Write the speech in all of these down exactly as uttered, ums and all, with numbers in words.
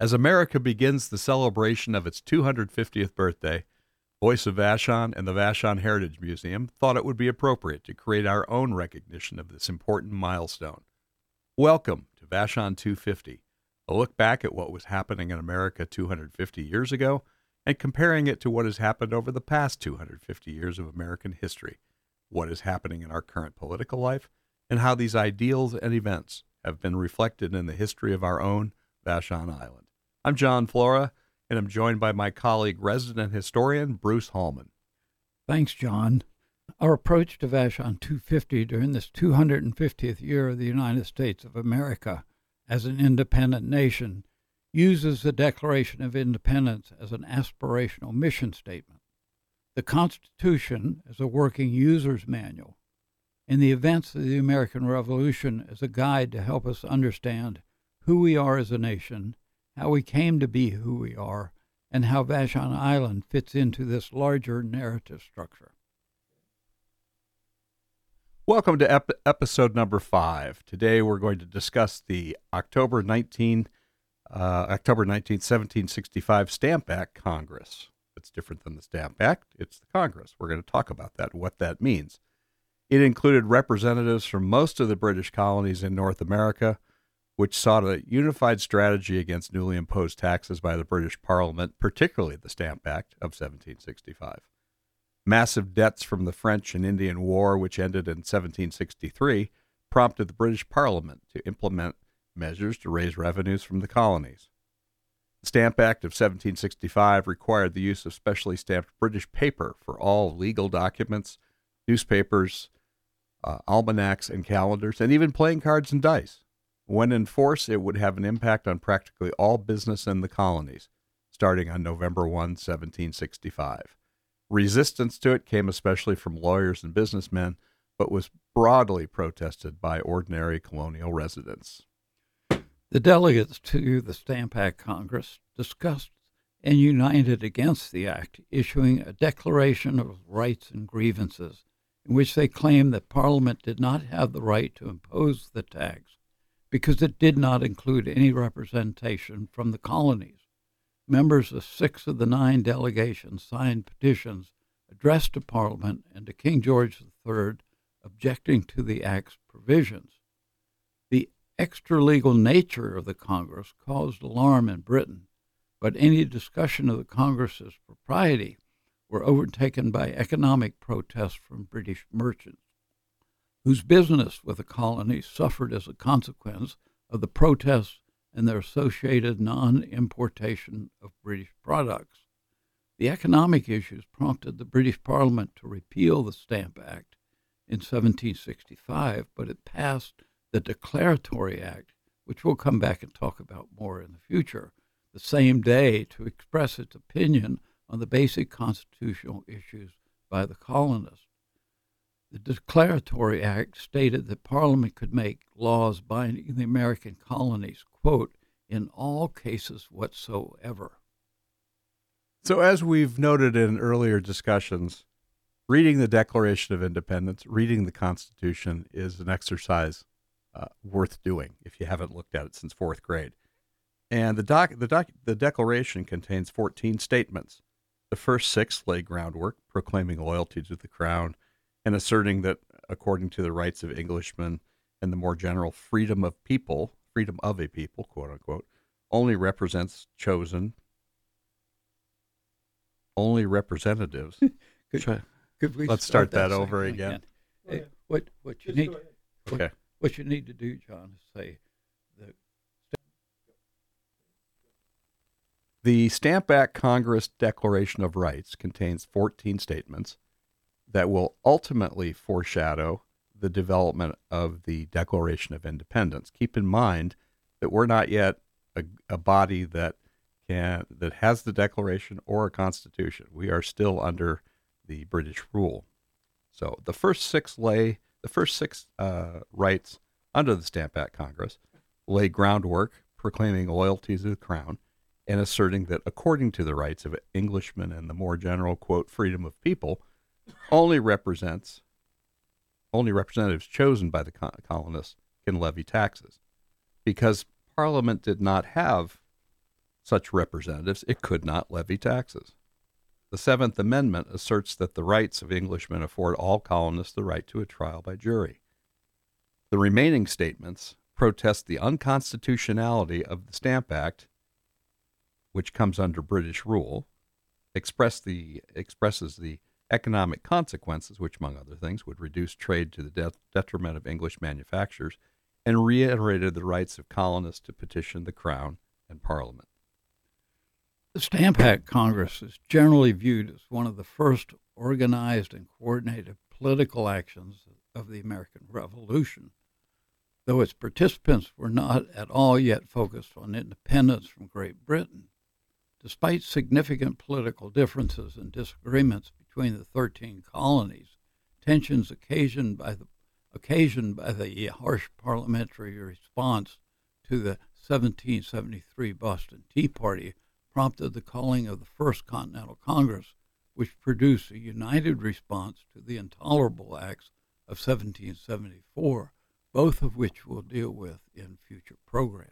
As America begins the celebration of its two hundred fiftieth birthday, Voice of Vashon and the Vashon Heritage Museum thought it would be appropriate to create our own recognition of this important milestone. Welcome to Vashon two fifty, a look back at what was happening in America two hundred fifty years ago and comparing it to what has happened over the past two hundred fifty years of American history, what is happening in our current political life, and how these ideals and events have been reflected in the history of our own Vashon Island. I'm John Flora, and I'm joined by my colleague, resident historian Bruce Hallman. Thanks, John. Our approach to Vashon two fifty during this two hundred fiftieth year of the United States of America as an independent nation uses the Declaration of Independence as an aspirational mission statement, the Constitution as a working user's manual, and the events of the American Revolution as a guide to help us understand who we are as a nation, how we came to be who we are, and how Vashon Island fits into this larger narrative structure. Welcome to ep- episode number five. Today we're going to discuss the October nineteenth, uh, October nineteenth, seventeen sixty-five Stamp Act Congress. It's different than the Stamp Act. It's the Congress. We're going to talk about that and what that means. It included representatives from most of the British colonies in North America, which sought a unified strategy against newly imposed taxes by the British Parliament, particularly the Stamp Act of seventeen sixty-five. Massive debts from the French and Indian War, which ended in seventeen sixty-three, prompted the British Parliament to implement measures to raise revenues from the colonies. The Stamp Act of seventeen sixty-five required the use of specially stamped British paper for all legal documents, newspapers, uh, almanacs and calendars, and even playing cards and dice. When in force, it would have an impact on practically all business in the colonies, starting on November first, seventeen sixty-five. Resistance to it came especially from lawyers and businessmen, but was broadly protested by ordinary colonial residents. The delegates to the Stamp Act Congress discussed and united against the act, issuing a Declaration of Rights and Grievances, in which they claimed that Parliament did not have the right to impose the tax because it did not include any representation from the colonies. Members of six of the nine delegations signed petitions addressed to Parliament and to King George the Third objecting to the Act's provisions. The extra-legal nature of the Congress caused alarm in Britain, but any discussion of the Congress's propriety were overtaken by economic protests from British merchants, whose business with the colonies suffered as a consequence of the protests and their associated non-importation of British products. The economic issues prompted the British Parliament to repeal the Stamp Act in seventeen sixty-five, but it passed the Declaratory Act, which we'll come back and talk about more in the future, the same day to express its opinion on the basic constitutional issues by the colonists. The Declaratory Act stated that Parliament could make laws binding the American colonies, quote, in all cases whatsoever. So as we've noted in earlier discussions, reading the Declaration of Independence, reading the Constitution is an exercise uh, worth doing if you haven't looked at it since fourth grade. And the doc, the doc, the Declaration contains fourteen statements. The first six lay groundwork, proclaiming loyalty to the Crown and asserting that, according to the rights of Englishmen and the more general freedom of people, freedom of a people, quote unquote, only represents chosen, only representatives. could, could we Let's start, start that, that over again. Hey, what what you need what, Okay. what you need to do, John, is say the The Stamp Act Congress Declaration of Rights contains fourteen statements that will ultimately foreshadow the development of the Declaration of Independence. Keep in mind that we're not yet a, a body that can that has the Declaration or a Constitution. We are still under the British rule. So the first six lay the first six uh, rights under the Stamp Act Congress lay groundwork proclaiming loyalty to the Crown and asserting that according to the rights of Englishmen and the more general, quote, freedom of people, only represents only representatives chosen by the colonists can levy taxes. Because Parliament did not have such representatives, it could not levy taxes. The Seventh Amendment asserts that the rights of Englishmen afford all colonists the right to a trial by jury. The remaining statements protest the unconstitutionality of the Stamp Act, which comes under British rule, express the, expresses the economic consequences, which, among other things, would reduce trade to the de- detriment of English manufacturers, and reiterated the rights of colonists to petition the Crown and Parliament. The Stamp Act Congress is generally viewed as one of the first organized and coordinated political actions of the American Revolution, though its participants were not at all yet focused on independence from Great Britain. Despite significant political differences and disagreements between the thirteen colonies, tensions occasioned by the occasioned by the harsh parliamentary response to the seventeen seventy-three Boston Tea Party prompted the calling of the First Continental Congress, which produced a united response to the intolerable acts of seventeen seventy-four, both of which we'll deal with in future programs.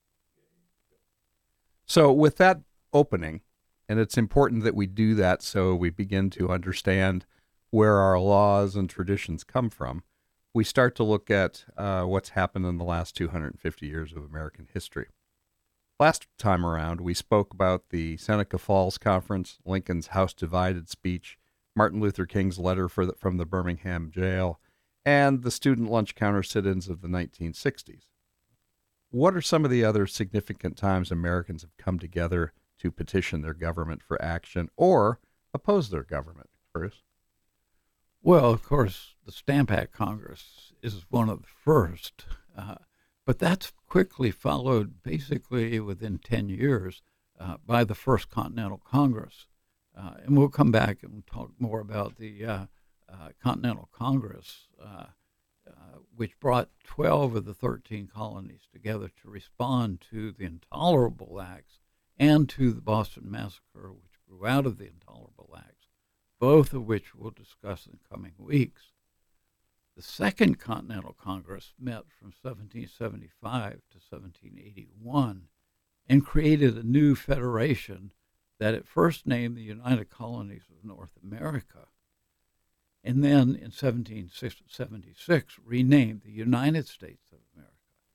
So with that opening, and it's important that we do that so we begin to understand where our laws and traditions come from, we start to look at uh, what's happened in the last two hundred fifty years of American history. Last time around, we spoke about the Seneca Falls Conference, Lincoln's House Divided speech, Martin Luther King's letter for the, from the Birmingham jail, and the student lunch counter sit-ins of the nineteen sixties. What are some of the other significant times Americans have come together to petition their government for action or oppose their government, Bruce? Well, of course, the Stamp Act Congress is one of the first, uh, but that's quickly followed basically within ten years uh, by the First Continental Congress. Uh, and we'll come back and talk more about the uh, uh, Continental Congress, uh, uh, which brought twelve of the thirteen colonies together to respond to the intolerable acts and to the Boston Massacre, which grew out of the intolerable acts, both of which we'll discuss in coming weeks. The Second Continental Congress met from seventeen seventy-five to seventeen eighty-one and created a new federation that at first named the United Colonies of North America, and then in seventeen seventy-six renamed the United States of America.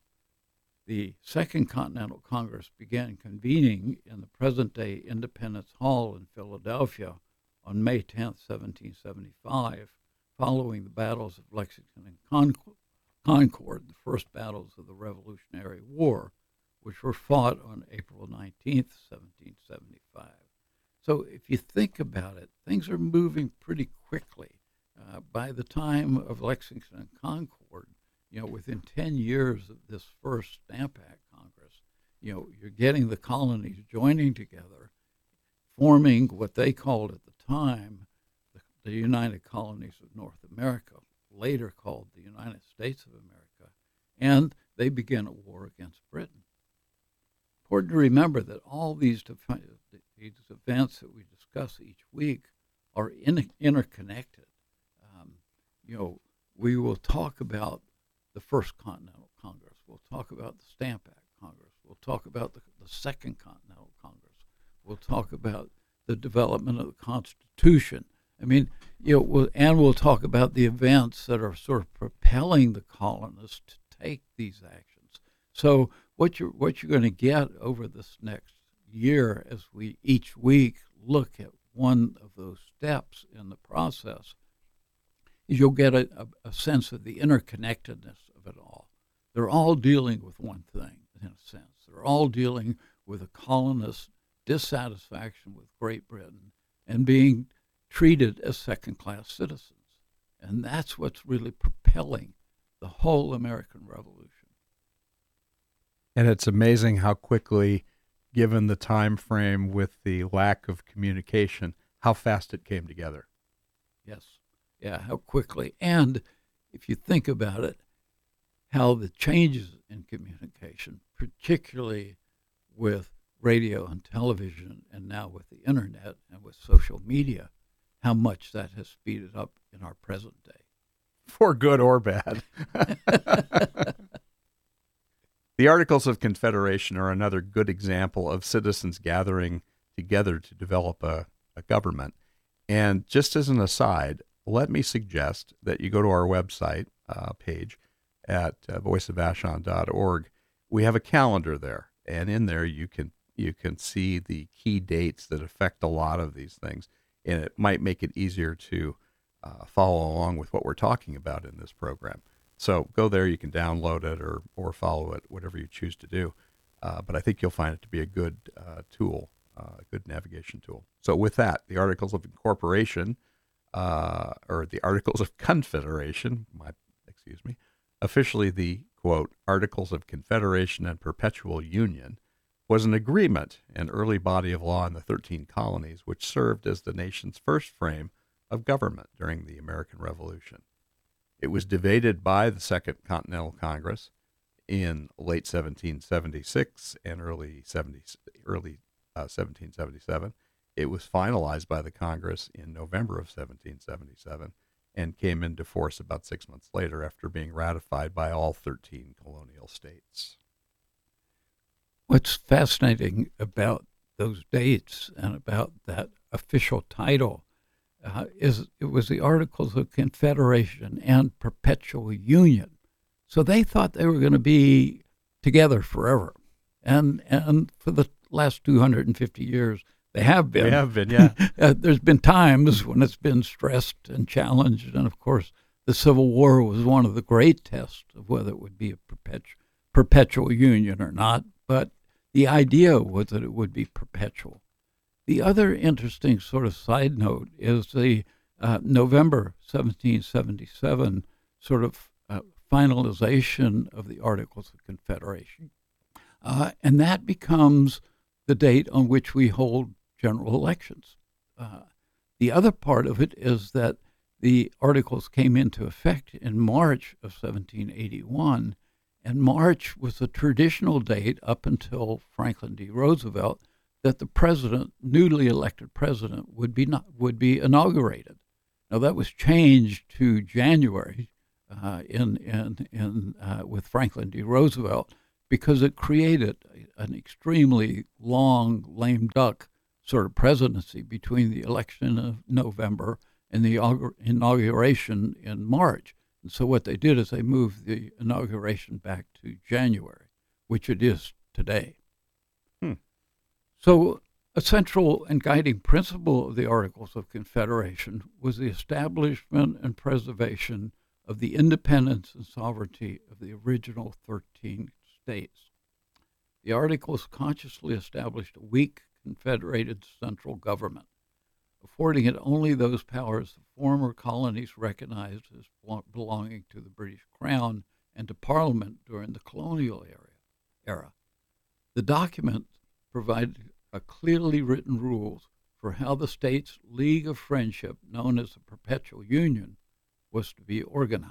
The Second Continental Congress began convening in the present-day Independence Hall in Philadelphia on May tenth, seventeen seventy-five, following the battles of Lexington and Concord, Concord, the first battles of the Revolutionary War, which were fought on April nineteenth, seventeen seventy-five. So if you think about it, things are moving pretty quickly. Uh, by the time of Lexington and Concord, you know, within ten years of this first Stamp Act Congress, you know, you're getting the colonies joining together, forming what they called at the time the, the United Colonies of North America, later called the United States of America, and they begin a war against Britain. Important to remember that all these, def- these events that we discuss each week are in- interconnected. Um, you know, we will talk about the First Continental Congress. We'll talk about the Stamp Act Congress. We'll talk about the, the Second Continental Congress. We'll talk about the development of the Constitution. I mean, you know, we'll, and we'll talk about the events that are sort of propelling the colonists to take these actions. So what you're what you're going to get over this next year, as we each week look at one of those steps in the process, is you'll get a, a, a sense of the interconnectedness of it all. They're all dealing with one thing, in a sense. They're all dealing with a colonist's dissatisfaction with Great Britain and being treated as second-class citizens. And that's what's really propelling the whole American Revolution. And it's amazing how quickly, given the time frame with the lack of communication, how fast it came together. Yes. Yeah, how quickly. And if you think about it, how the changes in communication, particularly with radio and television and now with the internet and with social media, how much that has speeded up in our present day. For good or bad. The Articles of Confederation are another good example of citizens gathering together to develop a, a government. And just as an aside, let me suggest that you go to our website uh, page at uh, voice of vashon dot org. We have a calendar there, and in there you can you can see the key dates that affect a lot of these things, and it might make it easier to uh, follow along with what we're talking about in this program. So go there, you can download it or or follow it, whatever you choose to do. Uh, but I think you'll find it to be a good uh, tool, uh, a good navigation tool. So with that, the Articles of Incorporation, uh, or the Articles of Confederation, my excuse me, officially the, quote, Articles of Confederation and Perpetual Union, was an agreement, an early body of law in the thirteen colonies, which served as the nation's first frame of government during the American Revolution. It was debated by the Second Continental Congress in late seventeen seventy-six and early seventy, early uh, seventeen seventy-seven. It was finalized by the Congress in November of seventeen seventy-seven and came into force about six months later after being ratified by all thirteen colonial states. What's fascinating about those dates and about that official title uh, is it was the Articles of Confederation and Perpetual Union. So they thought they were going to be together forever. And and for the last two hundred fifty years, they have been. They have been, yeah. uh, there's been times when it's been stressed and challenged. And, of course, the Civil War was one of the great tests of whether it would be a perpetu- perpetual union or not. But the idea was that it would be perpetual. The other interesting sort of side note is the uh, November seventeen seventy-seven sort of uh, finalization of the Articles of Confederation. Uh, and that becomes the date on which we hold general elections. Uh, the other part of it is that the Articles came into effect in March of seventeen eighty-one, and March was the traditional date up until Franklin D. Roosevelt that the president, newly elected president, would be not, would be inaugurated. Now that was changed to January uh, in in in uh, with Franklin D. Roosevelt because it created an extremely long lame duck sort of presidency between the election of November and the inauguration in March. And so what they did is they moved the inauguration back to January, which it is today. Hmm. So a central and guiding principle of the Articles of Confederation was the establishment and preservation of the independence and sovereignty of the original thirteen states. The Articles consciously established a weak, confederated central government, affording it only those powers the former colonies recognized as belonging to the British Crown and to Parliament during the colonial era. The document provided a clearly written rules for how the states' League of Friendship, known as the Perpetual Union, was to be organized.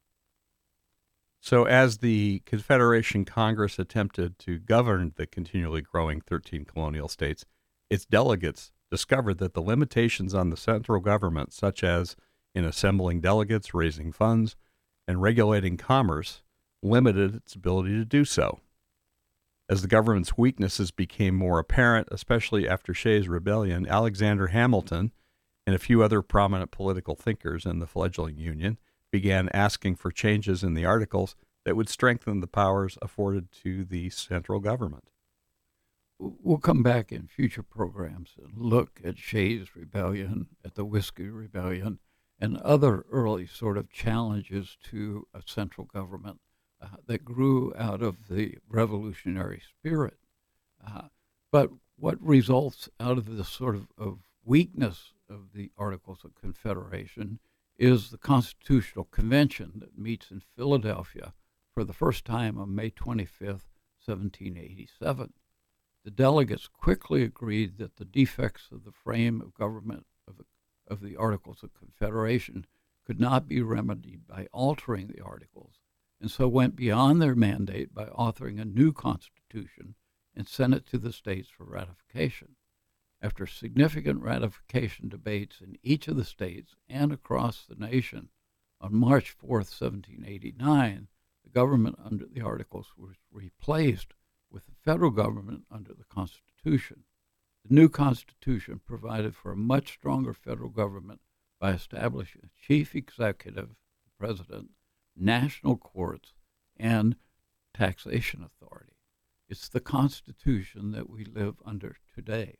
So as the Confederation Congress attempted to govern the continually growing thirteen colonial states, its delegates discovered that the limitations on the central government, such as in assembling delegates, raising funds, and regulating commerce, limited its ability to do so. As the government's weaknesses became more apparent, especially after Shays' Rebellion, Alexander Hamilton and a few other prominent political thinkers in the fledgling Union began asking for changes in the Articles that would strengthen the powers afforded to the central government. We'll come back in future programs and look at Shays' Rebellion, at the Whiskey Rebellion, and other early sort of challenges to a central government uh, that grew out of the revolutionary spirit. Uh, but what results out of this sort of, of weakness of the Articles of Confederation is the Constitutional Convention that meets in Philadelphia for the first time on May twenty-fifth, seventeen eighty-seven. The delegates quickly agreed that the defects of the frame of government of the, of the Articles of Confederation could not be remedied by altering the Articles, and so went beyond their mandate by authoring a new constitution and sent it to the states for ratification. After significant ratification debates in each of the states and across the nation, on March fourth, seventeen eighty-nine, the government under the Articles was replaced with the federal government under the Constitution. The new Constitution provided for a much stronger federal government by establishing a chief executive, the president, national courts, and taxation authority. It's the Constitution that we live under today.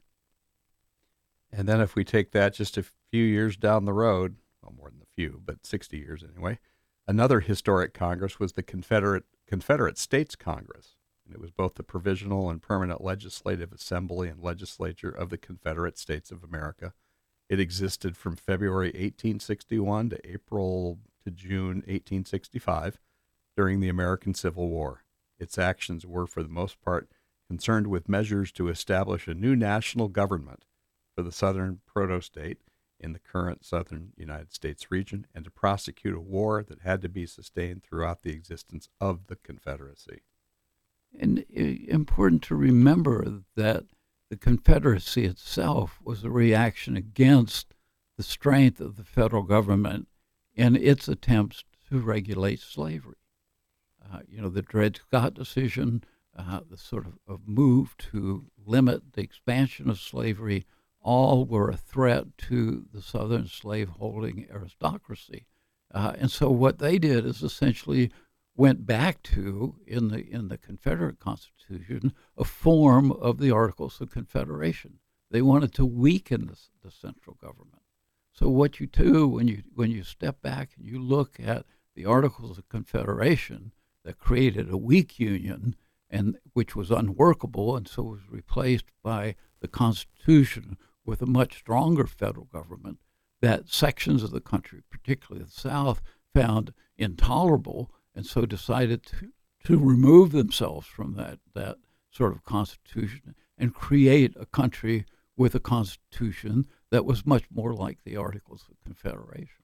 And then if we take that just a few years down the road, well, more than a few, but sixty years anyway, another historic Congress was the Confederate Confederate States Congress. And it was both the provisional and permanent legislative assembly and legislature of the Confederate States of America. It existed from February eighteen sixty-one to April to June eighteen sixty-five during the American Civil War. Its actions were, for the most part, concerned with measures to establish a new national government for the southern proto-state in the current southern United States region and to prosecute a war that had to be sustained throughout the existence of the Confederacy. And uh, important to remember that the Confederacy itself was a reaction against the strength of the federal government in its attempts to regulate slavery. Uh, you know, the Dred Scott decision, uh, the sort of, of move to limit the expansion of slavery, all were a threat to the southern slaveholding aristocracy. Uh, and so what they did is essentially went back to, in the in the Confederate Constitution, a form of the Articles of Confederation. They wanted to weaken the, the central government. So what you do when you when you step back and you look at the Articles of Confederation that created a weak union, and which was unworkable, and so was replaced by the Constitution with a much stronger federal government that sections of the country, particularly the South, found intolerable, and so decided to, to remove themselves from that, that sort of constitution and create a country with a constitution that was much more like the Articles of Confederation.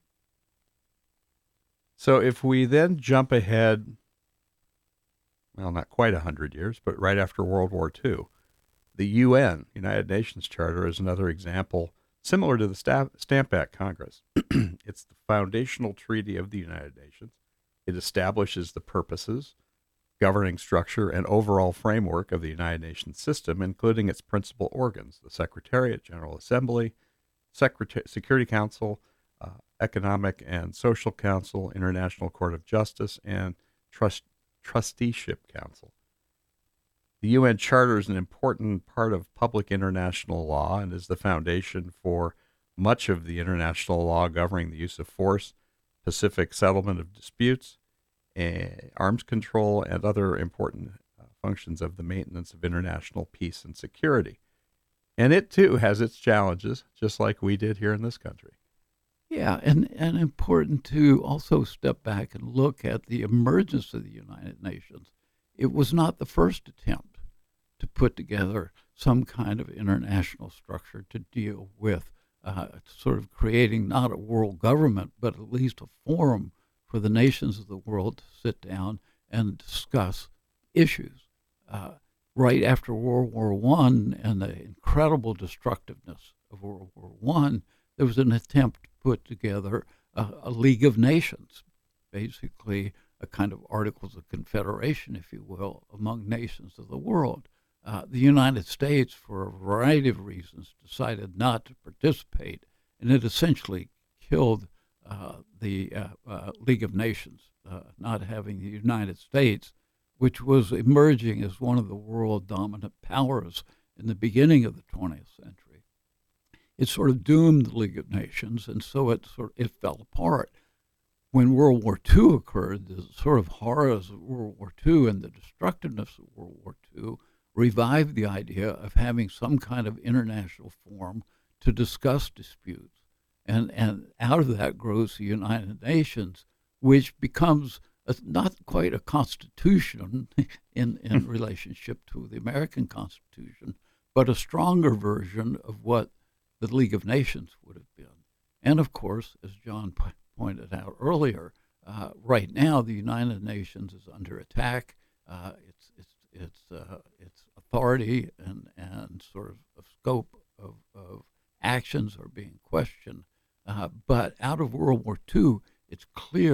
So if we then jump ahead, well, not quite one hundred years, but right after World War Two, the U N, United Nations Charter, is another example similar to the Stamp Act Congress. It's the foundational treaty of the United Nations. It establishes the purposes, governing structure, and overall framework of the United Nations system, including its principal organs, the Secretariat, General Assembly, Secretary, Security Council, uh, Economic and Social Council, International Court of Justice, and Trust, Trusteeship Council. The U N Charter is an important part of public international law and is the foundation for much of the international law governing the use of force, pacific settlement of disputes, uh, arms control, and other important uh, functions of the maintenance of international peace and security. And it, too, has its challenges, just like we did here in this country. Yeah, and, and important to also step back and look at the emergence of the United Nations. It was not the first attempt to put together some kind of international structure to deal with uh, sort of creating not a world government, but at least a forum for the nations of the world to sit down and discuss issues. Uh, right after World War One and the incredible destructiveness of World War One, there was an attempt to put together a, a League of Nations, basically a kind of Articles of Confederation, if you will, among nations of the world. Uh, the United States, for a variety of reasons, decided not to participate, and it essentially killed uh, the uh, uh, League of Nations, uh, not having the United States, which was emerging as one of the world dominant powers in the beginning of the twentieth century. It sort of doomed the League of Nations, and so it sort of, it fell apart. When World War Two occurred, the sort of horrors of World War Two and the destructiveness of World War Two revived the idea of having some kind of international forum to discuss disputes. And, and out of that grows the United Nations, which becomes a, not quite a constitution in, in relationship to the American Constitution, but a stronger version of what the League of Nations would have been. And of course, as John p- pointed out earlier, uh, right now the United Nations is under attack. Uh, it's it's its uh, its authority and and sort of, of scope of, of actions are being questioned. Uh, but out of World War Two, it's clear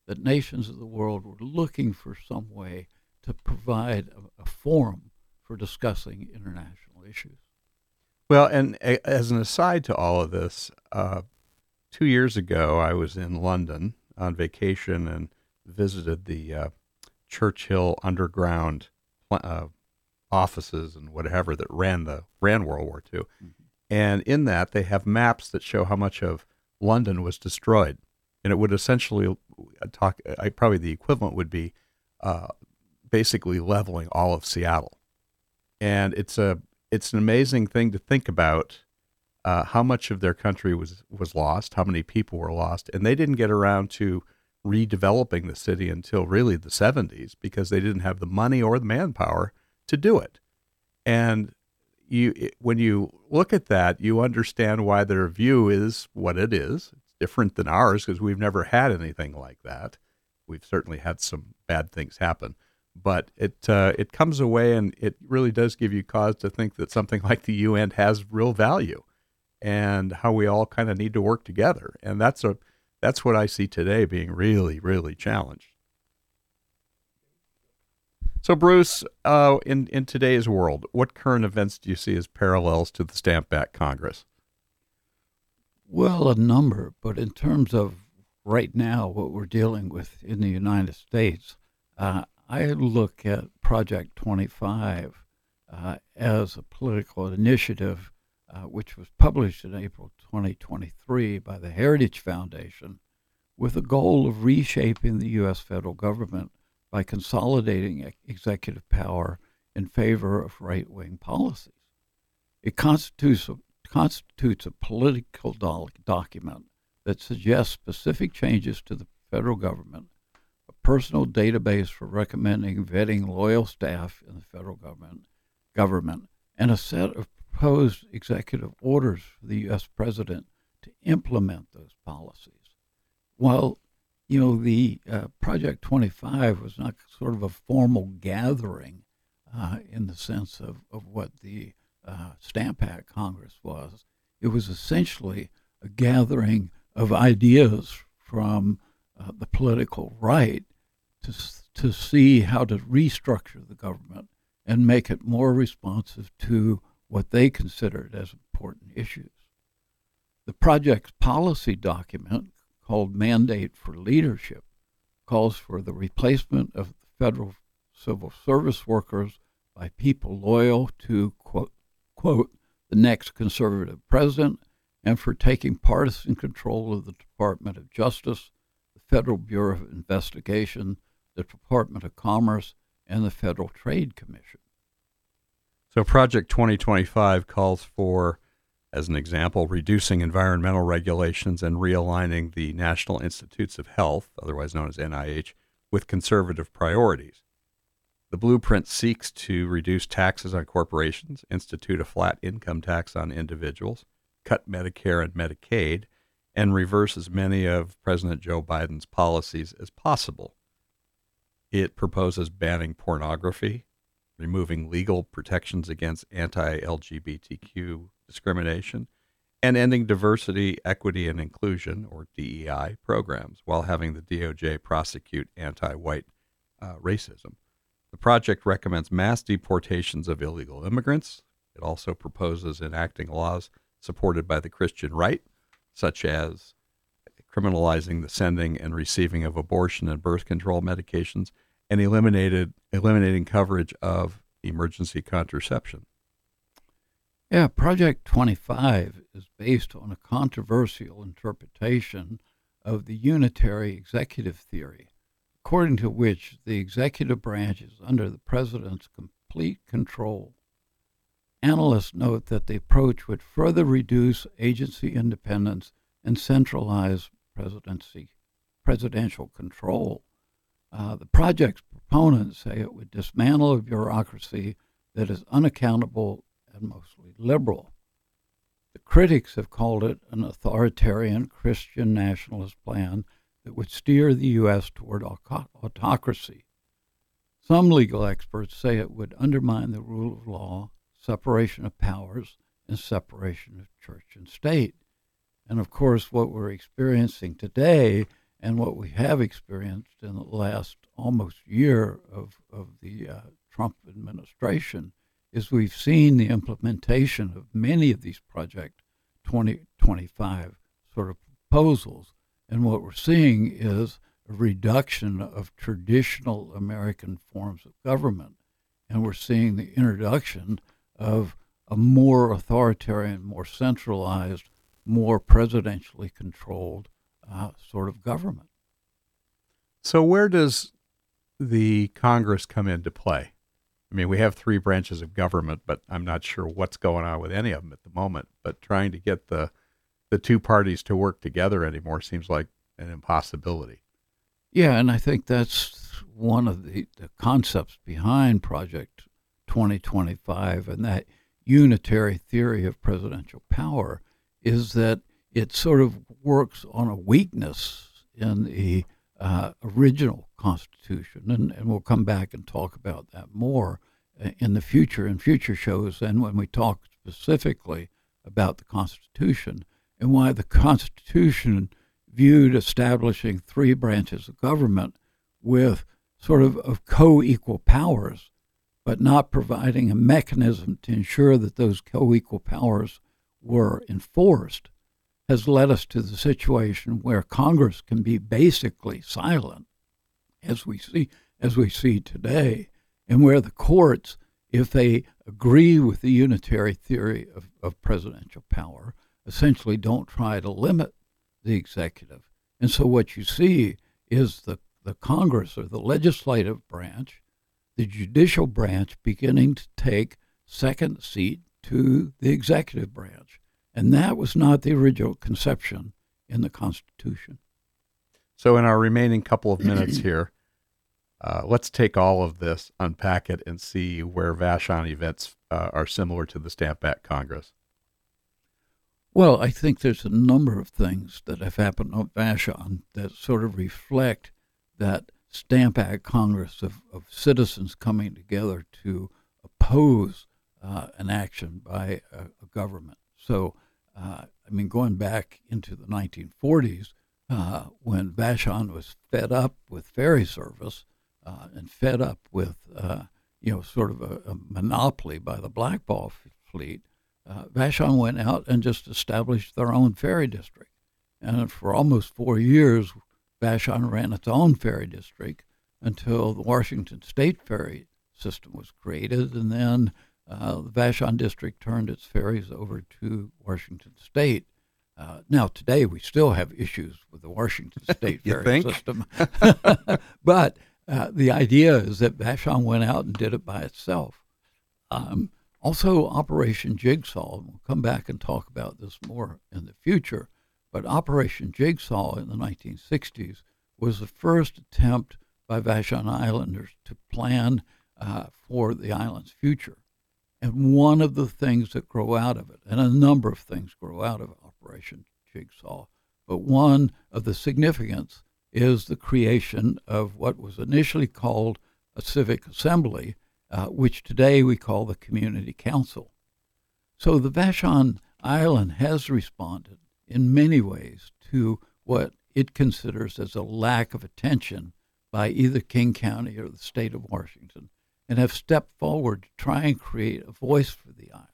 that nations of the world were looking for some way to provide a, a forum for discussing international issues. Well, and a, as an aside to all of this, uh, two years ago I was in London on vacation and visited the uh, Churchill underground uh, offices and whatever that ran the ran World War Two. Mm-hmm. And in that, they have maps that show how much of London was destroyed. And it would essentially talk, I, probably the equivalent would be uh, basically leveling all of Seattle. And it's a it's an amazing thing to think about uh, how much of their country was, was lost, how many people were lost. And they didn't get around to redeveloping the city until really the seventies because they didn't have the money or the manpower to do it. And you, it, when you look at that, you understand why their view is what it is. It's different than ours because we've never had anything like that. We've certainly had some bad things happen, but it uh, it comes away and it really does give you cause to think that something like the U N has real value, and how we all kind of need to work together. And that's a that's what I see today being really, really challenged. So, Bruce, uh, in, in today's world, what current events do you see as parallels to the Stamp Act Congress? Well, a number, but in terms of right now, what we're dealing with in the United States, uh, I look at Project twenty-five uh, as a political initiative uh, which was published in April twenty twenty-three by the Heritage Foundation with the goal of reshaping the U S federal government by consolidating executive power in favor of right-wing policies. It constitutes a, constitutes a political do- document that suggests specific changes to the federal government, a personal database for recommending vetting loyal staff in the federal government, government, and a set of proposed executive orders for the U S president to implement those policies. While You know, the uh, Project twenty-five was not sort of a formal gathering uh, in the sense of, of what the uh, Stamp Act Congress was. It was essentially a gathering of ideas from uh, the political right to, to see how to restructure the government and make it more responsive to what they considered as important issues. The project's policy document, called Mandate for Leadership, calls for the replacement of the federal civil service workers by people loyal to, quote, quote, the next conservative president, and for taking partisan control of the Department of Justice, the Federal Bureau of Investigation, the Department of Commerce, and the Federal Trade Commission. So Project twenty twenty-five calls for, as an example, reducing environmental regulations and realigning the National Institutes of Health, otherwise known as N I H, with conservative priorities. The blueprint seeks to reduce taxes on corporations, institute a flat income tax on individuals, cut Medicare and Medicaid, and reverse as many of President Joe Biden's policies as possible. It proposes banning pornography, removing legal protections against anti-L G B T Q discrimination, and ending diversity, equity, and inclusion, or D E I, programs, while having the D O J prosecute anti-white uh, racism. The project recommends mass deportations of illegal immigrants. It also proposes enacting laws supported by the Christian right, such as criminalizing the sending and receiving of abortion and birth control medications, and eliminated eliminating coverage of emergency contraception. Yeah, Project twenty-five is based on a controversial interpretation of the unitary executive theory, according to which the executive branch is under the president's complete control. Analysts note that the approach would further reduce agency independence and centralize presidency, presidential control. Uh, the project's proponents say it would dismantle a bureaucracy that is unaccountable and mostly liberal. The critics have called it an authoritarian Christian nationalist plan that would steer the U S toward autocracy. Some legal experts say it would undermine the rule of law, separation of powers, and separation of church and state. And of course, what we're experiencing today And what we have experienced in the last almost year of, of the uh, Trump administration is we've seen the implementation of many of these Project twenty twenty-five sort of proposals. And what we're seeing is a reduction of traditional American forms of government. And we're seeing the introduction of a more authoritarian, more centralized, more presidentially controlled uh, sort of government. So where does the Congress come into play? I mean, we have three branches of government, but I'm not sure what's going on with any of them at the moment. But trying to get the the two parties to work together anymore seems like an impossibility. Yeah, and I think that's one of the, the concepts behind Project twenty twenty-five, and that unitary theory of presidential power is that it sort of works on a weakness in the uh, original Constitution, and, and we'll come back and talk about that more in the future, in future shows, and when we talk specifically about the Constitution and why the Constitution viewed establishing three branches of government with sort of, of co-equal powers, but not providing a mechanism to ensure that those co-equal powers were enforced, has led us to the situation where Congress can be basically silent, as we see as we see today, and where the courts, if they agree with the unitary theory of, of presidential power, essentially don't try to limit the executive. And so what you see is the, the Congress, or the legislative branch, the judicial branch, beginning to take second seat to the executive branch. And that was not the original conception in the Constitution. So in our remaining couple of minutes here, uh, let's take all of this, unpack it, and see where Vashon events uh, are similar to the Stamp Act Congress. Well, I think there's a number of things that have happened on Vashon that sort of reflect that Stamp Act Congress of, of citizens coming together to oppose uh, an action by a, a government. So, uh, I mean, going back into the nineteen forties, uh, when Vashon was fed up with ferry service uh, and fed up with, uh, you know, sort of a, a monopoly by the blackball fleet, uh, Vashon went out and just established their own ferry district. And for almost four years, Vashon ran its own ferry district until the Washington State ferry system was created, and then uh, the Vashon district turned its ferries over to Washington State. Uh, now, today, we still have issues with the Washington State ferry think? system. But uh, the idea is that Vashon went out and did it by itself. Um, also, Operation Jigsaw, and we'll come back and talk about this more in the future, but Operation Jigsaw in the nineteen sixties was the first attempt by Vashon Islanders to plan uh, for the island's future. And one of the things that grow out of it, and a number of things grow out of Operation Jigsaw, but one of the significance is the creation of what was initially called a civic assembly, uh, which today we call the Community Council. So the Vashon Island has responded in many ways to what it considers as a lack of attention by either King County or the state of Washington, and have stepped forward to try and create a voice for the island.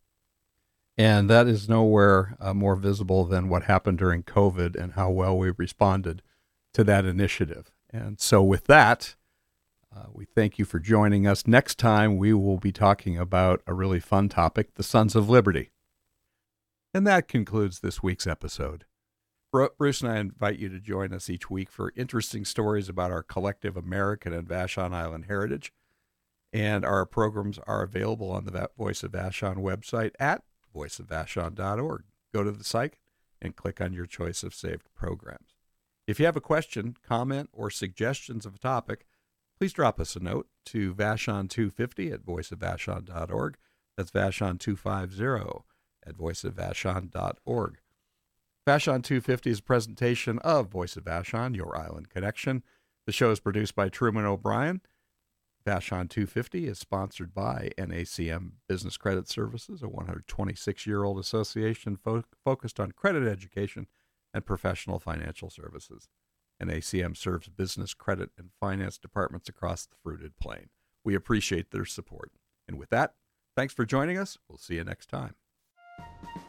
And that is nowhere uh, more visible than what happened during COVID and how well we responded to that initiative. And so with that, uh, we thank you for joining us. Next time, we will be talking about a really fun topic, the Sons of Liberty. And that concludes this week's episode. Bruce and I invite you to join us each week for interesting stories about our collective American and Vashon Island heritage. And our programs are available on the Voice of Vashon website at voice of vashon dot org. Go to the site and click on your choice of saved programs. If you have a question, comment, or suggestions of a topic, please drop us a note to Vashon two fifty at voice of vashon dot org. That's Vashon two fifty at voice of vashon dot org. Vashon two fifty is a presentation of Voice of Vashon, Your Island Connection. The show is produced by Truman O'Brien. Vashon two fifty is sponsored by N A C M Business Credit Services, a one hundred twenty-six-year-old association fo- focused on credit education and professional financial services. and A C M serves business, credit, and finance departments across the fruited plain. We appreciate their support. And with that, thanks for joining us. We'll see you next time.